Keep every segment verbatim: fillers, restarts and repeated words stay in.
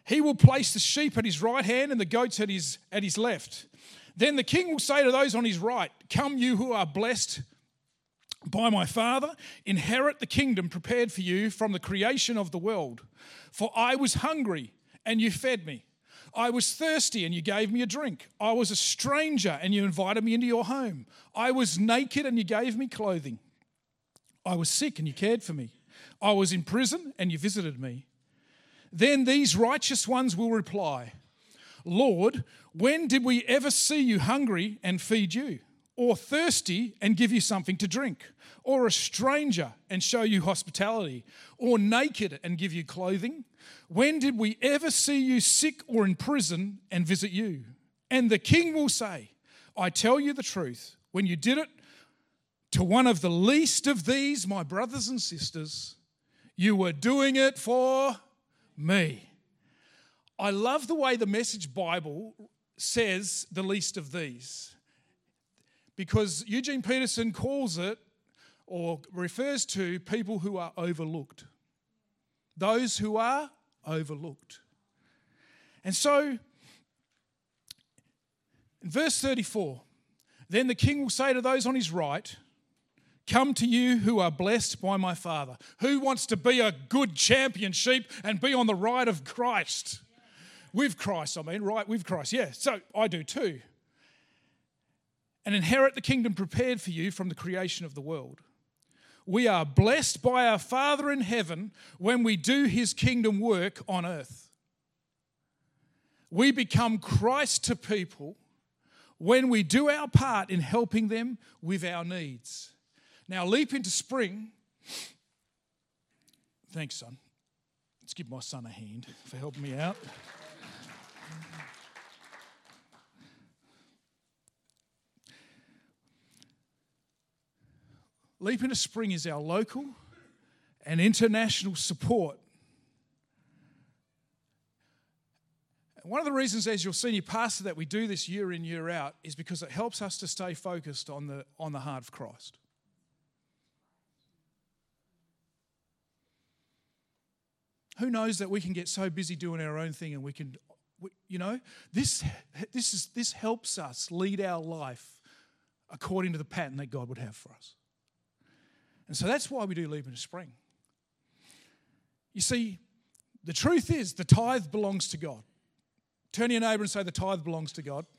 He will place the sheep at his right hand and the goats at his, at his left. Then the king will say to those on his right, come you who are blessed by my Father, inherit the kingdom prepared for you from the creation of the world. For I was hungry and you fed me. I was thirsty and you gave me a drink. I was a stranger and you invited me into your home. I was naked and you gave me clothing. I was sick and you cared for me. I was in prison and you visited me. Then these righteous ones will reply, Lord, when did we ever see you hungry and feed you, or thirsty and give you something to drink, or a stranger and show you hospitality, or naked and give you clothing? When did we ever see you sick or in prison and visit you? And the king will say, I tell you the truth, when you did it to one of the least of these, my brothers and sisters, you were doing it for me. I love the way the Message Bible says the least of these, because Eugene Peterson calls it or refers to people who are overlooked. Those who are overlooked. And so, in verse thirty-four, then the king will say to those on his right, come to you who are blessed by my Father. Who wants to be a good champion sheep and be on the right of Christ? With Christ, I mean, right with Christ. Yeah, so I do too. And inherit the kingdom prepared for you from the creation of the world. We are blessed by our Father in heaven when we do his kingdom work on earth. We become Christ to people when we do our part in helping them with our needs. Now, leap into spring. Thanks, son. Let's give my son a hand for helping me out. Leap into Spring is our local and international support. One of the reasons as your senior pastor that we do this year in, year out is because it helps us to stay focused on the, on the heart of Christ. Who knows that we can get so busy doing our own thing and we can, we, you know, this, this, is, this helps us lead our life according to the pattern that God would have for us. And so that's why we do Leap into Spring. You see, the truth is the tithe belongs to God. Turn to your neighbour and say the tithe belongs to God.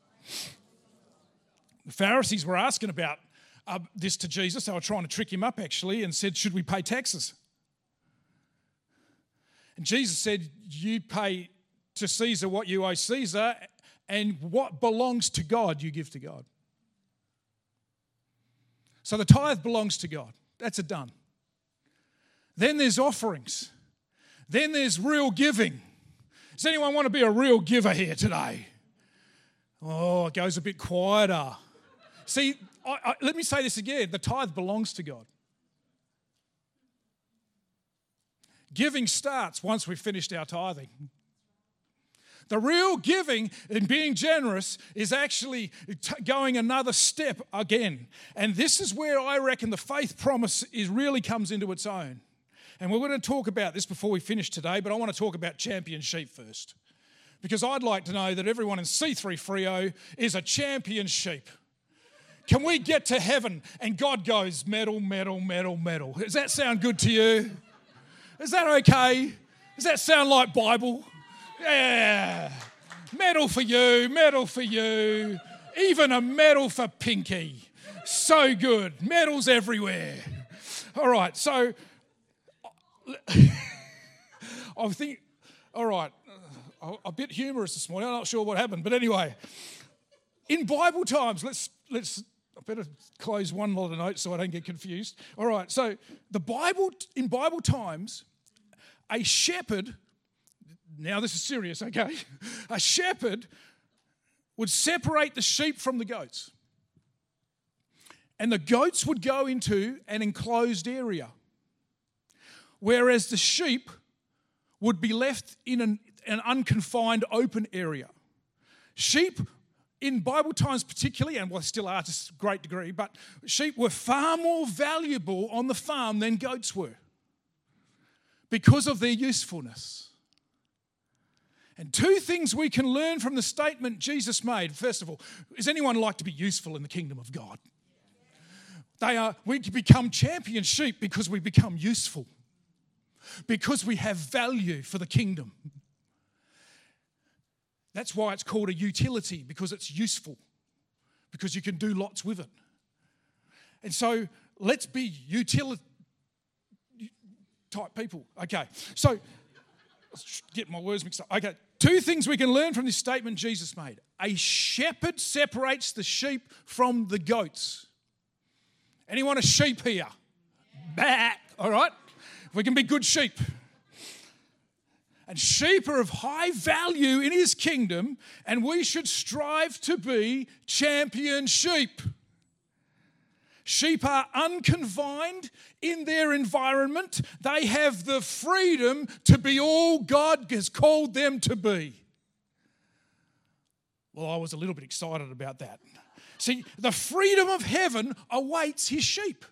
The Pharisees were asking about uh, this to Jesus. They were trying to trick him up actually and said, should we pay taxes? And Jesus said, you pay to Caesar what you owe Caesar, and what belongs to God you give to God. So the tithe belongs to God. That's a done. Then there's offerings. Then there's real giving. Does anyone want to be a real giver here today? Oh, it goes a bit quieter. See, I, I, let me say this again. The tithe belongs to God. Giving starts once we've finished our tithing. The real giving and being generous is actually t- going another step again. And this is where I reckon the faith promise is really comes into its own. And we're going to talk about this before we finish today, but I want to talk about champion sheep first. Because I'd like to know that everyone in C three Freo is a champion sheep. Can we get to heaven and God goes, medal, medal, medal, medal? Does that sound good to you? Is that okay? Does that sound like Bible? Yeah. Medal for you, medal for you. Even a medal for Pinky. So good. Medals everywhere. All right, so I think, all right, a bit humorous this morning. I'm not sure what happened, but anyway, in Bible times, let's let's. I better close one lot of notes so I don't get confused. All right, so the Bible in Bible times, a shepherd. Now this is serious, okay? A shepherd would separate the sheep from the goats, and the goats would go into an enclosed area, whereas the sheep would be left in an, an unconfined open area. Sheep, in Bible times particularly, and well, still are to a great degree, but sheep were far more valuable on the farm than goats were because of their usefulness. And two things we can learn from the statement Jesus made. First of all, does anyone like to be useful in the kingdom of God? They are, we become champion sheep because we become useful, because we have value for the kingdom. That's why it's called a utility, because it's useful, because you can do lots with it. And so let's be utility type people. Okay, so let's get my words mixed up. Okay, two things we can learn from this statement Jesus made. A shepherd separates the sheep from the goats. Anyone a sheep here? Bah, all right? We can be good sheep. And sheep are of high value in his kingdom, and we should strive to be champion sheep. Sheep are unconfined in their environment. They have the freedom to be all God has called them to be. Well, I was a little bit excited about that. See, the freedom of heaven awaits his sheep.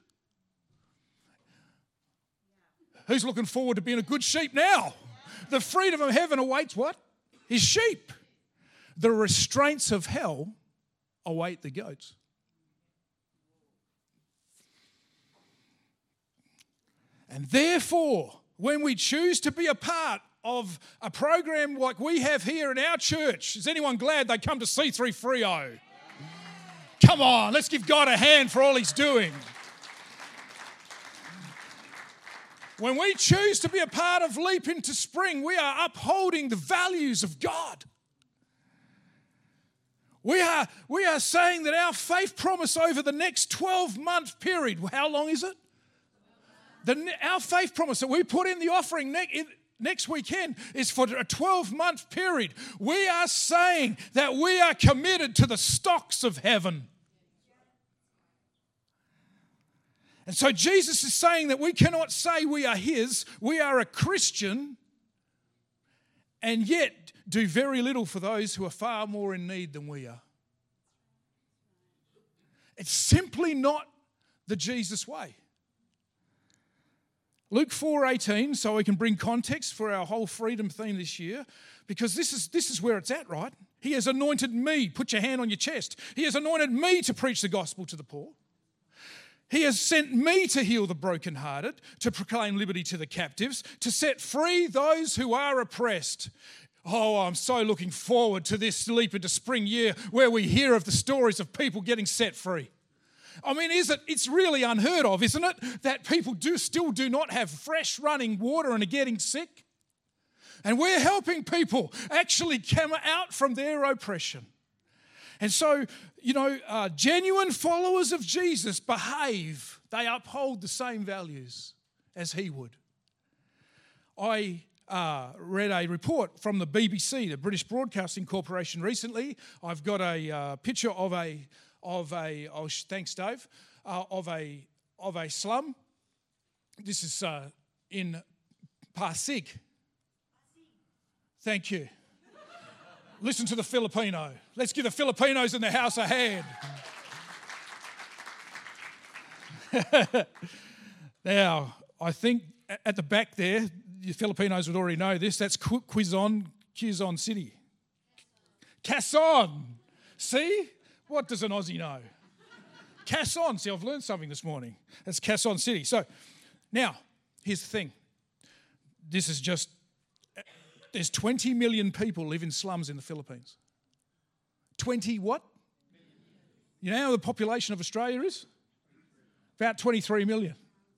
Who's looking forward to being a good sheep now? The freedom of heaven awaits what? His sheep. The restraints of hell await the goats. And therefore, when we choose to be a part of a program like we have here in our church, is anyone glad they come to C three Freo? Come on, let's give God a hand for all he's doing. When we choose to be a part of Leap into Spring, we are upholding the values of God. We are, we are saying that our faith promise over the next twelve-month period, how long is it? The, our faith promise that we put in the offering ne- in, next weekend is for a twelve-month period. We are saying that we are committed to the stocks of heaven. And so Jesus is saying that we cannot say we are his, we are a Christian, and yet do very little for those who are far more in need than we are. It's simply not the Jesus way. Luke four eighteen, so we can bring context for our whole freedom theme this year, because this is, this is where it's at, right? He has anointed me. Put your hand on your chest. He has anointed me to preach the gospel to the poor. He has sent me to heal the brokenhearted, to proclaim liberty to the captives, to set free those who are oppressed. Oh, I'm so looking forward to this Leap into Spring year where we hear of the stories of people getting set free. I mean, is it? It's really unheard of, isn't it? That people do still do not have fresh running water and are getting sick. And we're helping people actually come out from their oppression. And so, you know, uh, genuine followers of Jesus behave. They uphold the same values as he would. I uh, read a report from the B B C, the British Broadcasting Corporation, recently. I've got a uh, picture of a of a. Oh, thanks, Dave. Uh, of a of a slum. This is uh, in Pasig. Thank you. Listen to the Filipino. Let's give the Filipinos in the house a hand. Now, I think at the back there, the Filipinos would already know this, that's Quezon, Quezon City. Quezon. See? What does an Aussie know? Quezon. See, I've learned something this morning. That's Quezon City. So, now, here's the thing. This is just... There's twenty million people live in slums in the Philippines. twenty what? You know how the population of Australia is? About twenty-three million.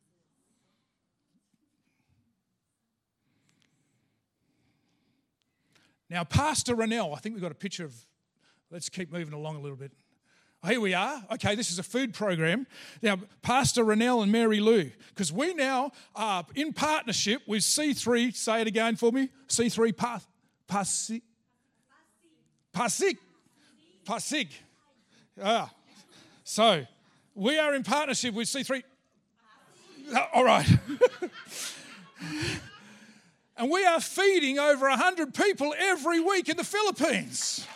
Now, Pastor Rennell, I think we've got a picture of, let's keep moving along a little bit. Here we are. Okay, this is a food program. Now, Pastor Rennell and Mary Lou, because we now are in partnership with C three, say it again for me, C three Pas, Pasig, Pasig, Pasig. Ah, so we are in partnership with C three. All right. And we are feeding over one hundred people every week in the Philippines.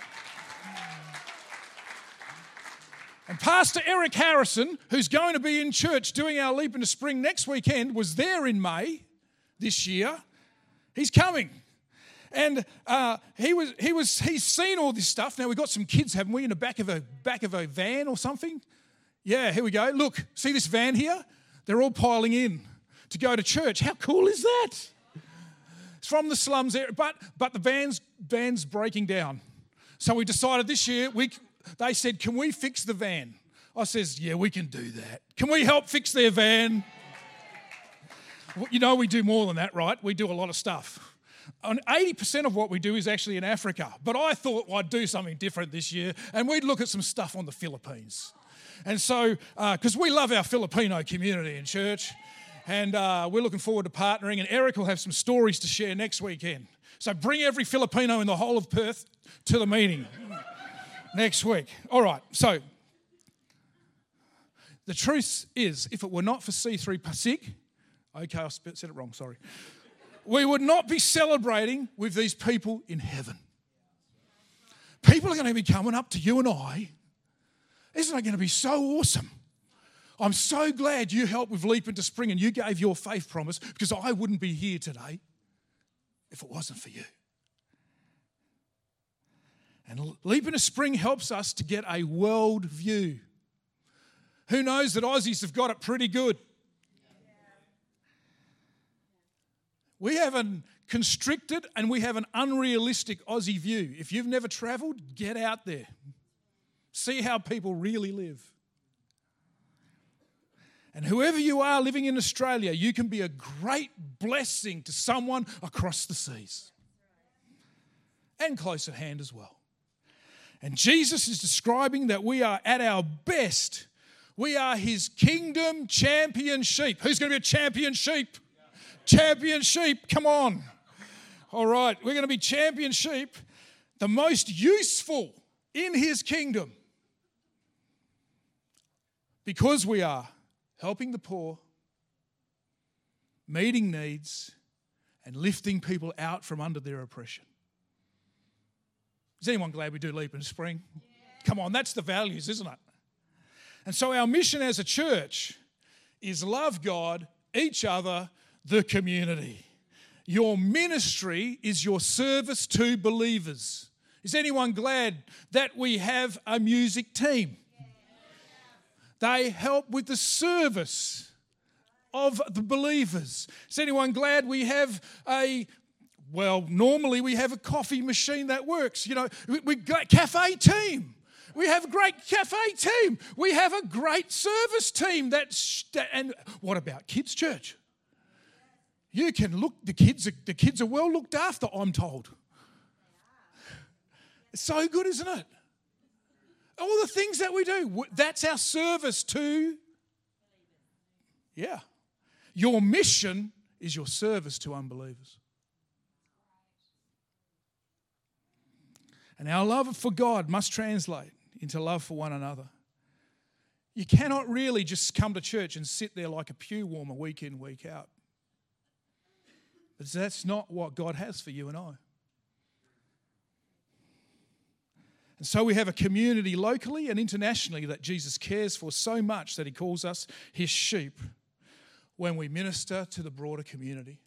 And Pastor Eric Harrison, who's going to be in church doing our Leap into Spring next weekend, was there in May this year. He's coming. And uh, he was he was he's seen all this stuff. Now we've got some kids, haven't we, in the back of a back of a van or something? Yeah, here we go. Look, see this van here? They're all piling in to go to church. How cool is that? It's from the slums area, but but the van's van's breaking down. So we decided this year we they said, can we fix the van? I says, yeah, we can do that. Can we help fix their van? You know, we do more than that, right? We do a lot of stuff. And eighty percent of what we do is actually in Africa. But I thought I'd do something different this year, and we'd look at some stuff on the Philippines. And so, because uh, we love our Filipino community in church, and uh, we're looking forward to partnering, and Eric will have some stories to share next weekend. So bring every Filipino in the whole of Perth to the meeting next week. All right, so the truth is, if it were not for C three Pasig, okay, I said it wrong, sorry. We would not be celebrating with these people in heaven. People are going to be coming up to you and I. Isn't it going to be so awesome? I'm so glad you helped with Leap into Spring and you gave your faith promise, because I wouldn't be here today if it wasn't for you. And Leap into Spring helps us to get a world view. Who knows that Aussies have got it pretty good? We have a constricted and we have an unrealistic Aussie view. If you've never travelled, get out there. See how people really live. And whoever you are living in Australia, you can be a great blessing to someone across the seas. And close at hand as well. And Jesus is describing that we are at our best. We are his kingdom champion sheep. Who's going to be a champion sheep? Champion sheep, come on. All right, we're going to be champion sheep, the most useful in his kingdom, because we are helping the poor, meeting needs, and lifting people out from under their oppression. Is anyone glad we do Leap into Spring? Yeah. Come on, that's the values, isn't it? And so our mission as a church is love God, each other, the community. Your ministry is your service to believers. Is anyone glad that we have a music team? They help with the service of the believers. Is anyone glad we have a, well, normally we have a coffee machine that works. You know, we, we got cafe team. We have a great cafe team. We have a great service team. That's, and what about kids' church? You can look, the kids, are, the kids are well looked after, I'm told. It's so good, isn't it? All the things that we do, that's our service to, yeah. Your mission is your service to unbelievers. And our love for God must translate into love for one another. You cannot really just come to church and sit there like a pew warmer week in, week out. But that's not what God has for you and I. And so we have a community locally and internationally that Jesus cares for so much that he calls us his sheep when we minister to the broader community.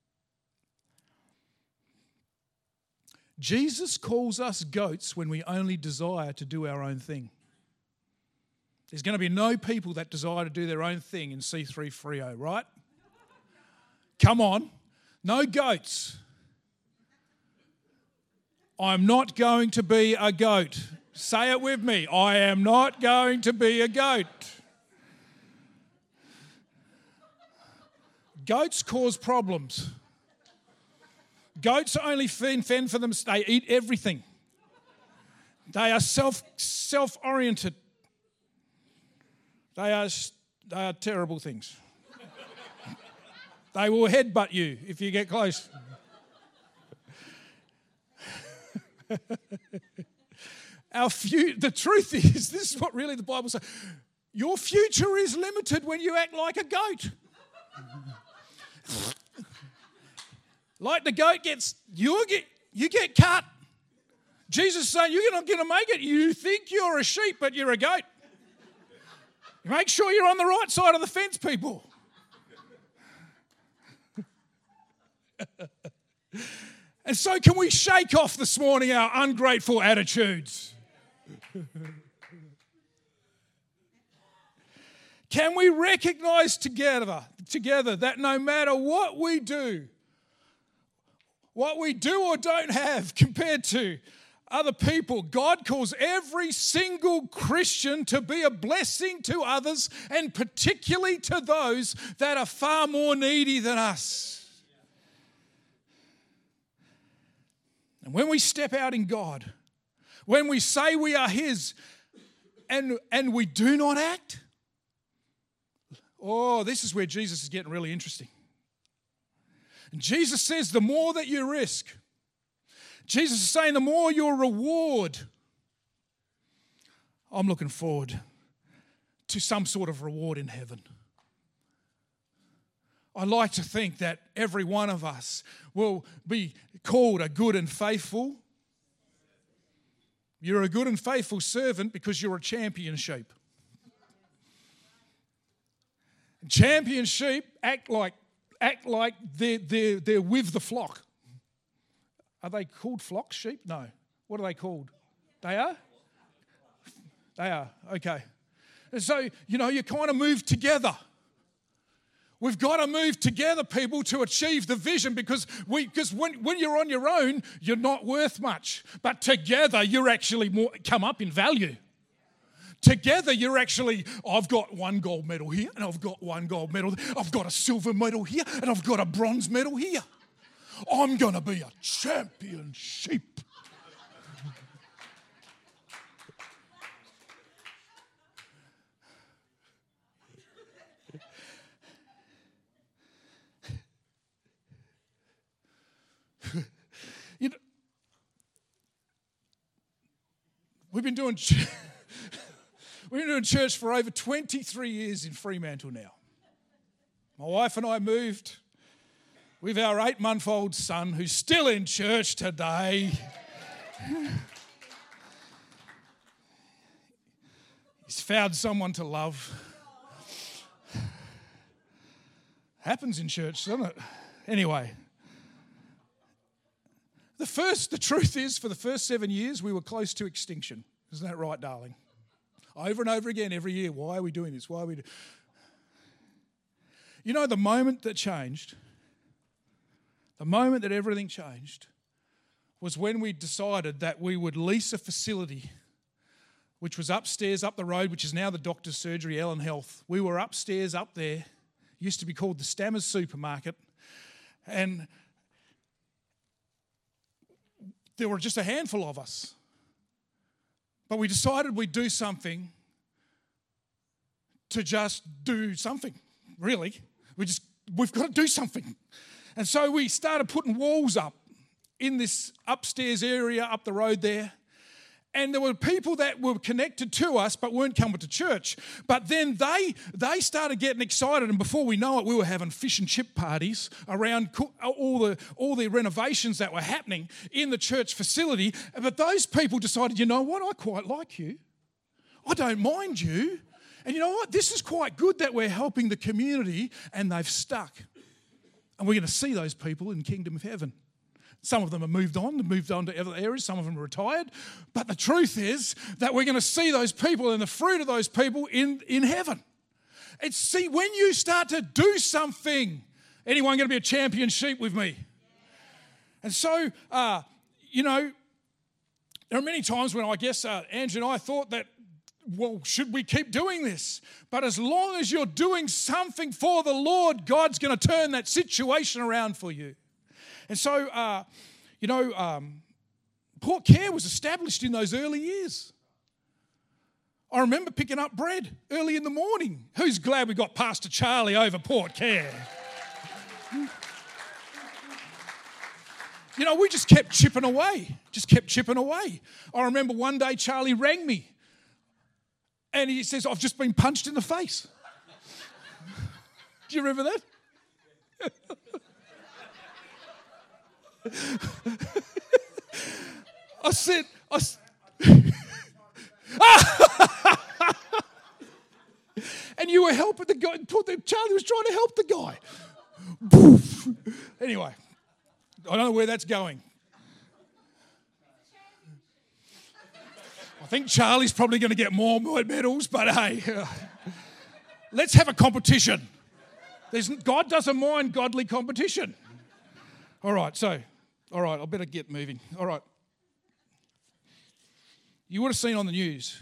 Jesus calls us goats when we only desire to do our own thing. There's going to be no people that desire to do their own thing in C three Freo, right? Come on. No goats. I'm not going to be a goat. Say it with me. I am not going to be a goat. Goats cause problems. Goats only fend for them. They eat everything. They are self, self-oriented. They are, they are terrible things. They will headbutt you if you get close. Our fu- the truth is, this is what really the Bible says, your future is limited when you act like a goat. Like the goat gets, you get, you get cut. Jesus is saying, you're not going to make it. You think you're a sheep, but you're a goat. Make sure you're on the right side of the fence, people. And so can we shake off this morning our ungrateful attitudes? Can we recognize together, together that no matter what we do, what we do or don't have compared to other people, God calls every single Christian to be a blessing to others, and particularly to those that are far more needy than us. And when we step out in God, when we say we are His and, and we do not act, oh, this is where Jesus is getting really interesting. And Jesus says the more that you risk, Jesus is saying the more your reward. I'm looking forward to some sort of reward in heaven. I like to think that every one of us will be called a good and faithful. You're a good and faithful servant because you're a champion sheep. Champion sheep act like act like they're, they're, they're with the flock. Are they called flocks, sheep? No. What are they called? They are? They are, okay. And so, you know, you kind of move together. We've got to move together, people, to achieve the vision, because we because when, when you're on your own, you're not worth much. But together, you're actually more come up in value. Together, you're actually, I've got one gold medal here, and I've got one gold medal. I've got a silver medal here, and I've got a bronze medal here. I'm going to be a champion sheep. You know, we've been doing we've been doing church for over twenty-three years in Fremantle now. My wife and I moved with our eight-month-old son, who's still in church today. He's found someone to love. Happens in church, doesn't it? Anyway. The first, the truth is, for the first seven years, we were close to extinction. Isn't that right, darling? Over and over again, every year. Why are we doing this? Why are we doing... You know, the moment that changed, the moment that everything changed, was when we decided that we would lease a facility, which was upstairs up the road, which is now the doctor's surgery, Ellen Health. We were upstairs up there. It used to be called the Stammers Supermarket. And there were just a handful of us. But we decided we'd do something to just do something, really. We just, we've got to do something. And so we started putting walls up in this upstairs area up the road there. And there were people that were connected to us but weren't coming to church. But then they they started getting excited, and before we know it, we were having fish and chip parties around all the all the renovations that were happening in the church facility. But those people decided, you know what, I quite like you. I don't mind you. And you know what, this is quite good that we're helping the community, and they've stuck. And we're going to see those people in the kingdom of heaven. Some of them have moved on, they've moved on to other areas, some of them are retired. But the truth is that we're going to see those people and the fruit of those people in, in heaven. It's, see, when you start to do something, anyone going to be a champion sheep with me? And so, uh, you know, there are many times when I guess uh, Angie and I thought that, well, should we keep doing this? But as long as you're doing something for the Lord, God's going to turn that situation around for you. And so, uh, you know, um, Port Care was established in those early years. I remember picking up bread early in the morning. Who's glad we got Pastor Charlie over Port Care? You know, we just kept chipping away, just kept chipping away. I remember one day Charlie rang me and he says, I've just been punched in the face. Do you remember that? I said, I, and you were helping the guy. Charlie was trying to help the guy. Anyway, I don't know where that's going. think Charlie's probably going to get more medals, but hey, uh, let's have a competition. There's, God doesn't mind godly competition. All right, so, all right, I better get moving. All right. You would have seen on the news,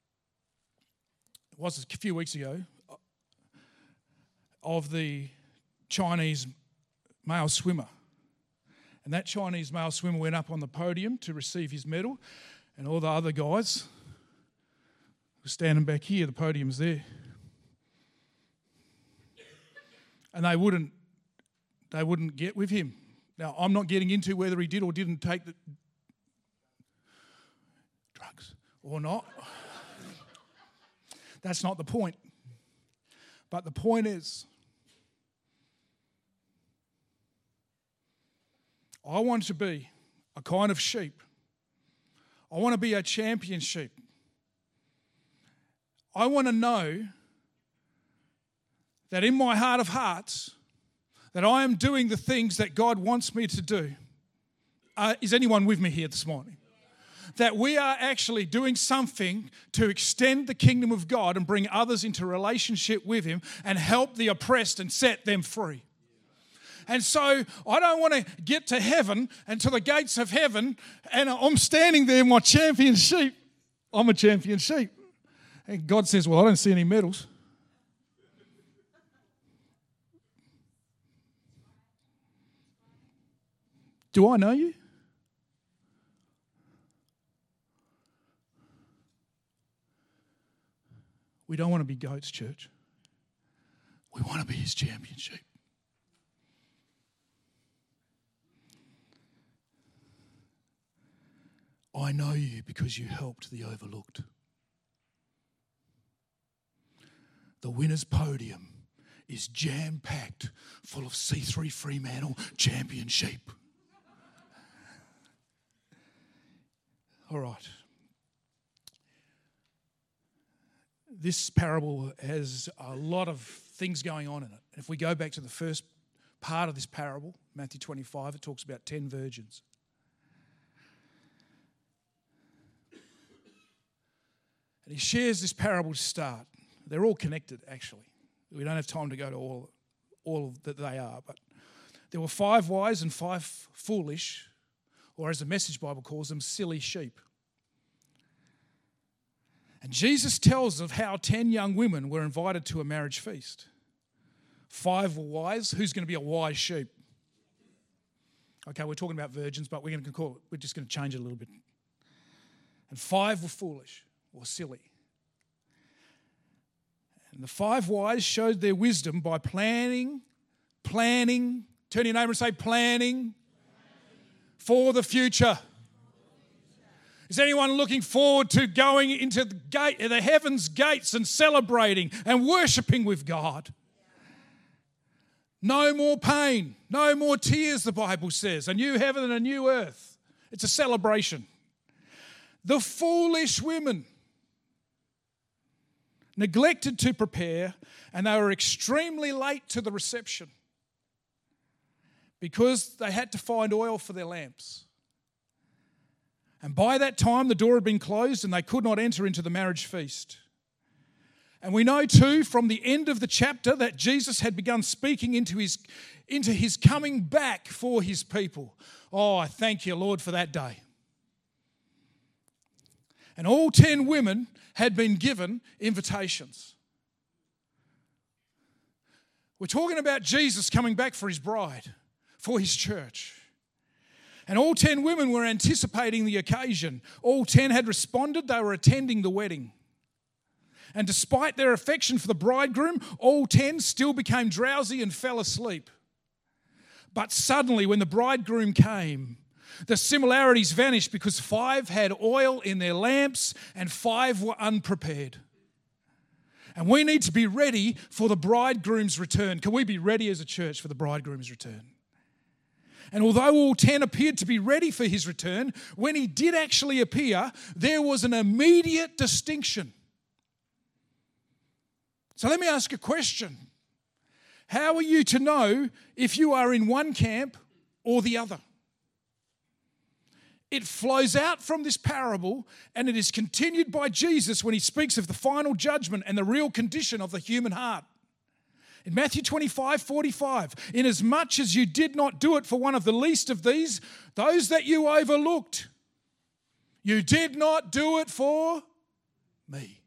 it was a few weeks ago, of the Chinese male swimmer. And that Chinese male swimmer went up on the podium to receive his medal, and all the other guys were standing back here, the podium's there. And they wouldn't, they wouldn't get with him. Now, I'm not getting into whether he did or didn't take the drugs or not. That's not the point. But the point is, I want to be a kind of sheep. I want to be a champion sheep. I want to know that in my heart of hearts, that I am doing the things that God wants me to do. Uh, is anyone with me here this morning? That we are actually doing something to extend the kingdom of God and bring others into relationship with Him and help the oppressed and set them free. And so I don't want to get to heaven and to the gates of heaven and I'm standing there, my champion sheep. I'm a champion sheep. And God says, well, I don't see any medals. Do I know you? We don't want to be goats, church. We want to be His champion sheep. I know you because you helped the overlooked. The winner's podium is jam-packed full of C three Fremantle champion sheep. All right. This parable has a lot of things going on in it. If we go back to the first part of this parable, Matthew twenty-five, it talks about ten virgins. And he shares this parable to start. They're all connected, actually. We don't have time to go to all, all that they are. But there were five wise and five foolish, or as the Message Bible calls them, silly sheep. And Jesus tells of how ten young women were invited to a marriage feast. Five were wise. Who's going to be a wise sheep? Okay, we're talking about virgins, but we're going to call it, we're just going to change it a little bit. And five were foolish or silly. And the five wise showed their wisdom by planning, planning, turn your neighbour and say planning for the future. Is anyone looking forward to going into the gate, the heavens gates and celebrating and worshipping with God? No more pain, no more tears, the Bible says. A new heaven and a new earth. It's a celebration. The foolish women neglected to prepare, and they were extremely late to the reception because they had to find oil for their lamps. And by that time, the door had been closed and they could not enter into the marriage feast. And we know too from the end of the chapter that Jesus had begun speaking into his, into his coming back for his people. Oh, I thank you, Lord, for that day. And all ten women had been given invitations. We're talking about Jesus coming back for his bride, for his church. And all ten women were anticipating the occasion. All ten had responded. They were attending the wedding. And despite their affection for the bridegroom, all ten still became drowsy and fell asleep. But suddenly, when the bridegroom came, the similarities vanished because five had oil in their lamps and five were unprepared. And we need to be ready for the bridegroom's return. Can we be ready as a church for the bridegroom's return? And although all ten appeared to be ready for his return, when he did actually appear, there was an immediate distinction. So let me ask a question. How are you to know if you are in one camp or the other? it flows out from this parable, and it is continued by Jesus when he speaks of the final judgment and the real condition of the human heart. In Matthew twenty-five, forty-five, inasmuch as you did not do it for one of the least of these, those that you overlooked, you did not do it for me.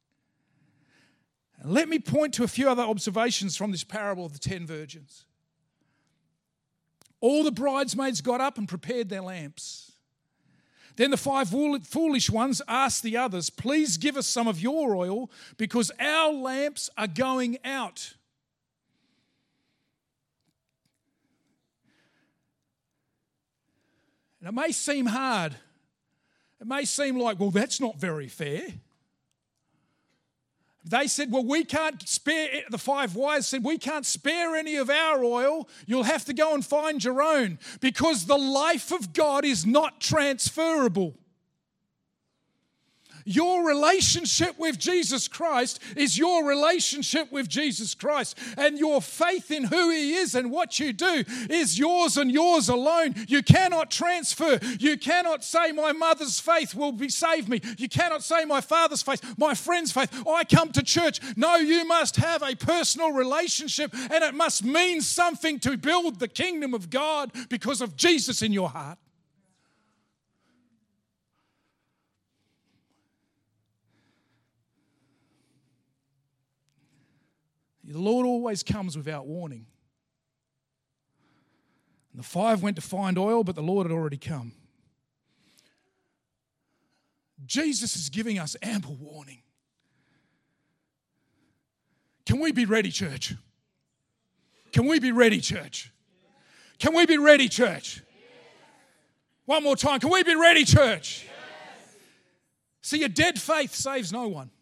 And let me point to a few other observations from this parable of the ten virgins. All the bridesmaids got up and prepared their lamps. Then the five foolish ones asked the others, please give us some of your oil because our lamps are going out. And it may seem hard. It may seem like, well, that's not very fair. They said, well, we can't spare, the five wise said, we can't spare any of our oil. You'll have to go and find your own because the life of God is not transferable. Your relationship with Jesus Christ is your relationship with Jesus Christ. And your faith in who He is and what you do is yours and yours alone. You cannot transfer. You cannot say, my mother's faith will be save me. You cannot say, my father's faith, my friend's faith. I come to church. No, you must have a personal relationship, and it must mean something to build the kingdom of God because of Jesus in your heart. The Lord always comes without warning. And the five went to find oil, but the Lord had already come. Jesus is giving us ample warning. Can we be ready, church? Can we be ready, church? Can we be ready, church? One more time. Can we be ready, church? See, a dead faith saves no one.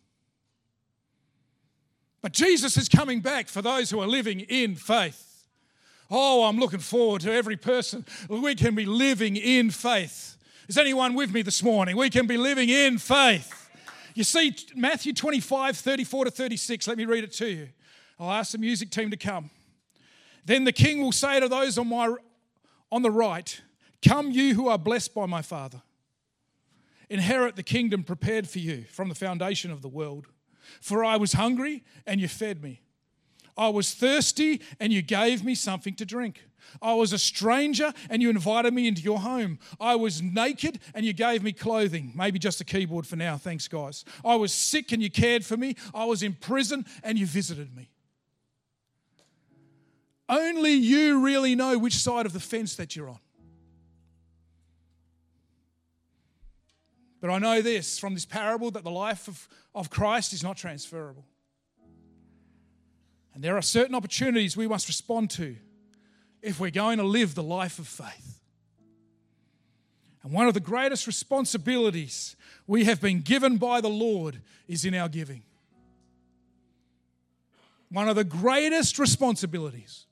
But Jesus is coming back for those who are living in faith. Oh, I'm looking forward to every person. We can be living in faith. Is anyone with me this morning? We can be living in faith. You see, Matthew twenty-five, thirty-four to thirty-six. Let me read it to you. I'll ask the music team to come. Then the king will say to those on my on the right, come you who are blessed by my Father. Inherit the kingdom prepared for you from the foundation of the world. For I was hungry, and you fed me. I was thirsty, and you gave me something to drink. I was a stranger, and you invited me into your home. I was naked, and you gave me clothing. Maybe just a keyboard for now, thanks guys. I was sick, and you cared for me. I was in prison, and you visited me. Only you really know which side of the fence that you're on. But I know this from this parable, that the life of, of Christ is not transferable. And there are certain opportunities we must respond to if we're going to live the life of faith. And one of the greatest responsibilities we have been given by the Lord is in our giving. One of the greatest responsibilities.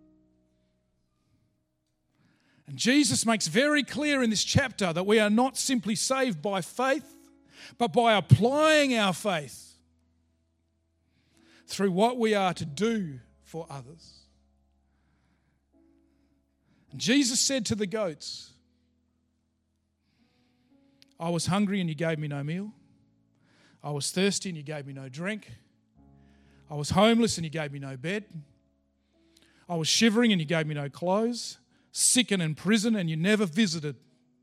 And Jesus makes very clear in this chapter that we are not simply saved by faith, but by applying our faith through what we are to do for others. And Jesus said to the goats, I was hungry and you gave me no meal. I was thirsty and you gave me no drink. I was homeless and you gave me no bed. I was shivering and you gave me no clothes. Sick and in prison and you never visited.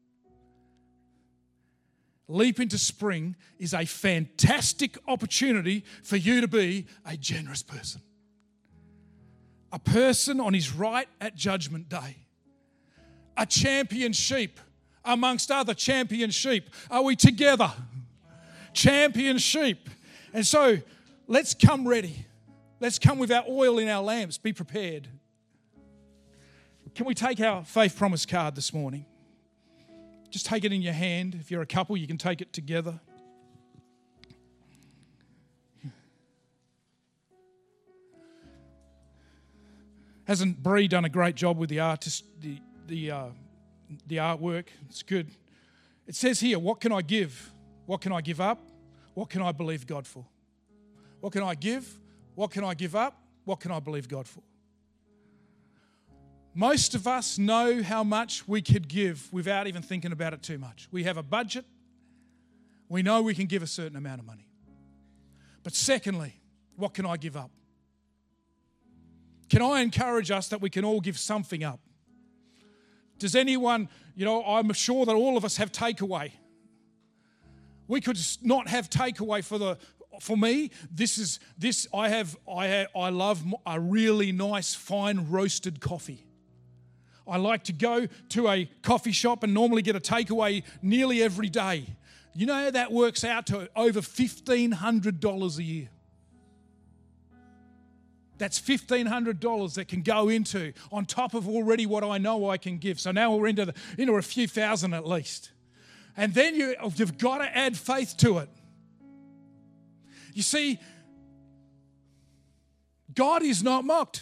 Leap into spring is a fantastic opportunity for you to be a generous person. A person on his right at judgment day. A champion sheep amongst other champion sheep. Are we together? Champion sheep. And so let's come ready. Let's come with our oil in our lamps. Be prepared. Can we take our faith promise card this morning? Just take it in your hand. If you're a couple, you can take it together. Hasn't Bree done a great job with the artist, the the uh, the artwork? It's good. It says here, what can I give? What can I give up? What can I believe God for? What can I give? What can I give up? What can I believe God for? Most of us know how much we could give without even thinking about it too much. We have a budget. We know we can give a certain amount of money. But secondly, what can I give up? Can I encourage us that we can all give something up? Does anyone, you know, I'm sure that all of us have takeaway. We could not have takeaway for the for me. This is this I have I have, I love a really nice fine roasted coffee. I like to go to a coffee shop and normally get a takeaway nearly every day. You know that works out to over fifteen hundred dollars a year. That's fifteen hundred dollars that can go into on top of already what I know I can give. So now we're into, the, into a few thousand at least. And then you, you've got to add faith to it. You see, God is not mocked.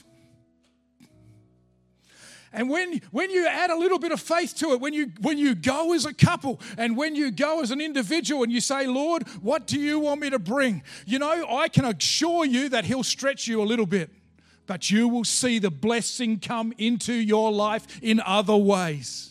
And when, when you add a little bit of faith to it, when you, when you go as a couple and when you go as an individual and you say, Lord, what do you want me to bring? You know, I can assure you that He'll stretch you a little bit, but you will see the blessing come into your life in other ways.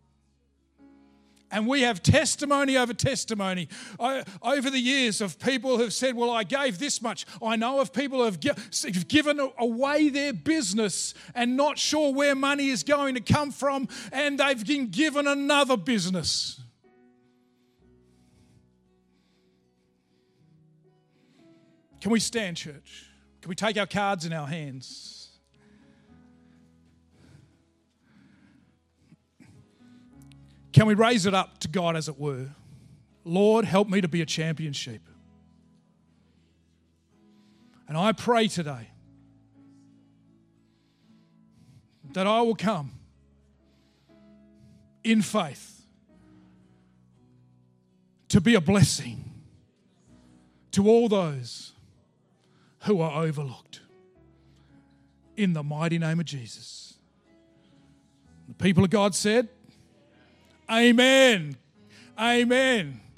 And we have testimony over testimony over the years of people who have said, well, I gave this much. I know of people who have given away their business and not sure where money is going to come from, and they've been given another business. Can we stand, church? Can we take our cards in our hands? Can we raise it up to God, as it were? Lord, help me to be a champion sheep. And I pray today that I will come in faith to be a blessing to all those who are overlooked. In the mighty name of Jesus. The people of God said, Amen. Amen.